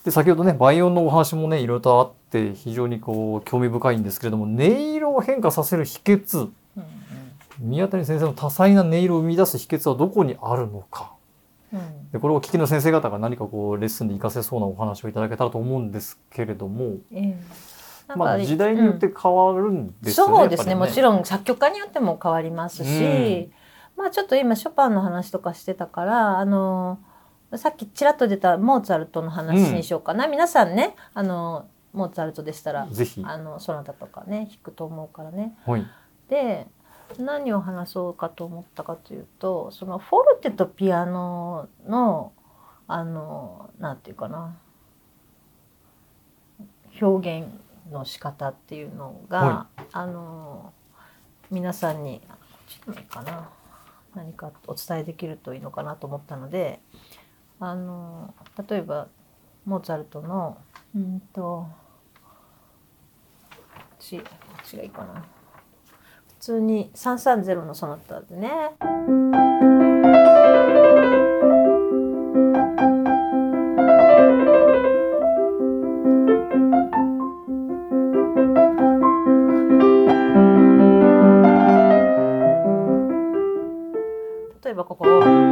で先ほどね倍音のお話もねいろいろとあって非常にこう興味深いんですけれども、音色を変化させる秘訣、宮谷先生の多彩な音色を生み出す秘訣はどこにあるのか、でこれをお聞きの先生方が何かこうレッスンで活かせそうなお話をいただけたらと思うんですけれども、まあ時代によって変わるんですよね。 そうですね、もちろん作曲家によっても変わりますし、まあちょっと今ショパンの話とかしてたからさっきちらっと出たモーツァルトの話にしようかな、皆さんねモーツァルトでしたらぜひソナタとかね弾くと思うからね、 はい、 で何を話そうかと思ったかというと、そのフォルテとピアノのなんていうかな表現の仕方っていうのが、皆さんにこっちでもいいかな、何かお伝えできるといいのかなと思ったので、例えばモーツァルトのこっちがいいかな、普通に330のソナタでね。例えばこれ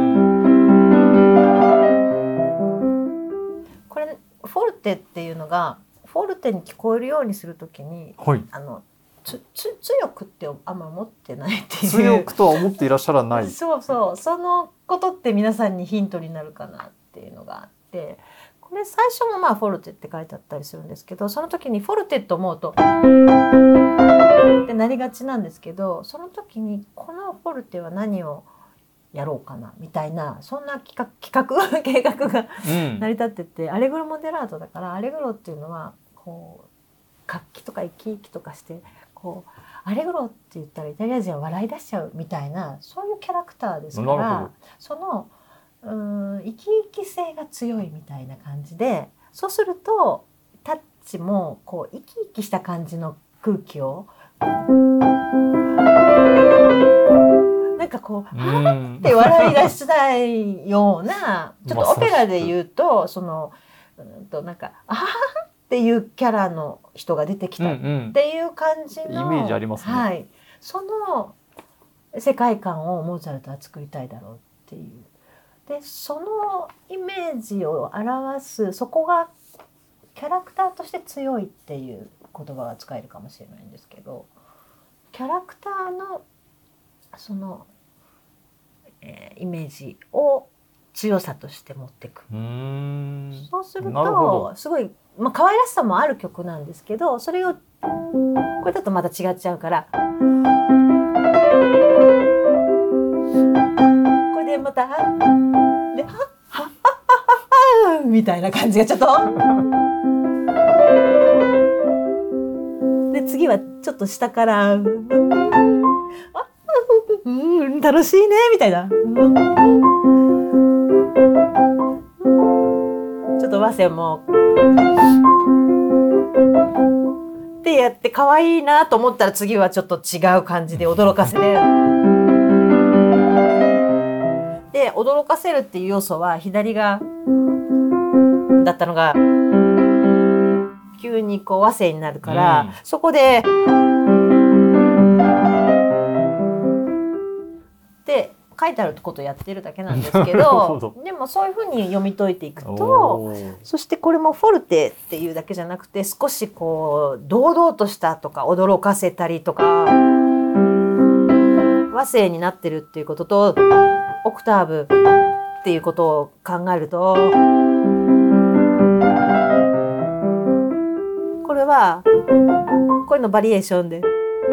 フォルテっていうのがフォルテに聞こえるようにするときに、強くってあんま思ってないっていう、 強くとは思っていらっしゃらない。 そうそのことって皆さんにヒントになるかなっていうのがあって、これ最初もまあフォルテって書いてあったりするんですけど、その時にフォルテと思うとってなりがちなんですけど、その時にこのフォルテは何をやろうかなみたいな、そんな計画が成り立ってて、アレグロモデラートだから、アレグロっていうのはこう活気とか生き生きとかしてこうアレグロって言ったらイタリア人は笑い出しちゃうみたいな、そういうキャラクターですから、その生き生き性が強いみたいな感じで、そうするとタッチもこう生き生きした感じの空気をなんかこうはーって笑い出したいような、ちょっとオペラで言うとそのなんかあははっていうキャラの人が出てきたっていう感じの、 イメージありますね。 はい、その世界観をモーツァルトは作りたいだろうっていう。でそのイメージを表す、そこがキャラクターとして強いっていう言葉が使えるかもしれないんですけど、キャラクターのその、イメージを強さとして持っていく。そうするとすごい、可愛らしさもある曲なんですけど、それをこれだとまた違っちゃうから、これでまたではみたいな感じがちょっとで次はちょっと下から楽しいねみたいな、ちょっと和声もってやって可愛いなと思ったら、次はちょっと違う感じで驚かせる。で驚かせるっていう要素は左がだったのが急にこう和声になるから、そこでって書いてあることをやってるだけなんですけどでもそういうふうに読み解いていくと、そしてこれもフォルテっていうだけじゃなくて、少しこう堂々としたとか驚かせたりとか和声になってるっていうこととオクターブっていうことを考えると、これはこれのバリエーションで。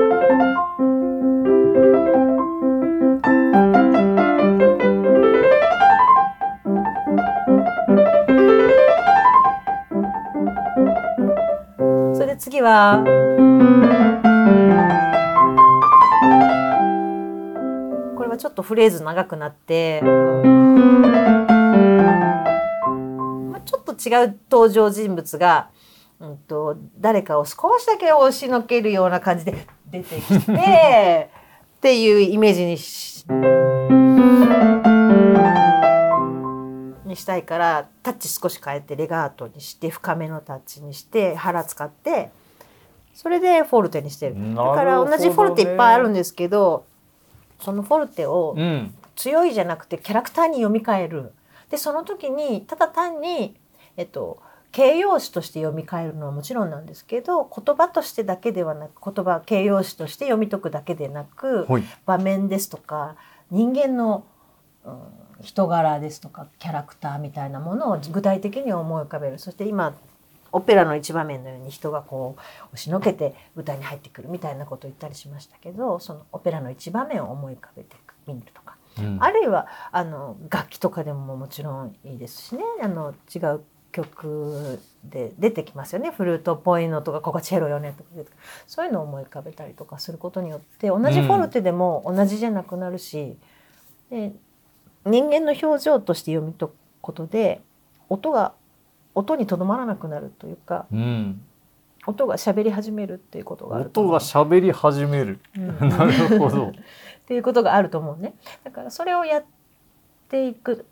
それで次はこれはちょっとフレーズ長くなって、ちょっと違う登場人物が、誰かを少しだけ押しのけるような感じで出てきてっていうイメージににしたいからタッチ少し変えてレガートにして深めのタッチにして腹使ってそれでフォルテにしてる。だから同じフォルテいっぱいあるんですけどそのフォルテを強いじゃなくてキャラクターに読み替える。でその時にただ単に、形容詞として読み替えるのはもちろんなんですけど言葉としてだけではなく言葉形容詞として読み解くだけでなく、 はい、 場面ですとか人間の、人柄ですとかキャラクターみたいなものを具体的に思い浮かべる。そして今オペラの一場面のように人がこう押しのけて舞台に入ってくるみたいなことを言ったりしましたけどそのオペラの一場面を思い浮かべてみるとか、あるいは楽器とかでももちろんいいですしね違う曲で出てきますよね。フルートっぽいのとかここチェロよねとかそういうのを思い浮かべたりとかすることによって同じフォルテでも同じじゃなくなるし、で人間の表情として読み解くことで音にとどまらなくなるというか、音が喋り始めるっていうことがあると思う。 音が喋り始める、なるほどっていうことがあると思うね。だからそれをやっていく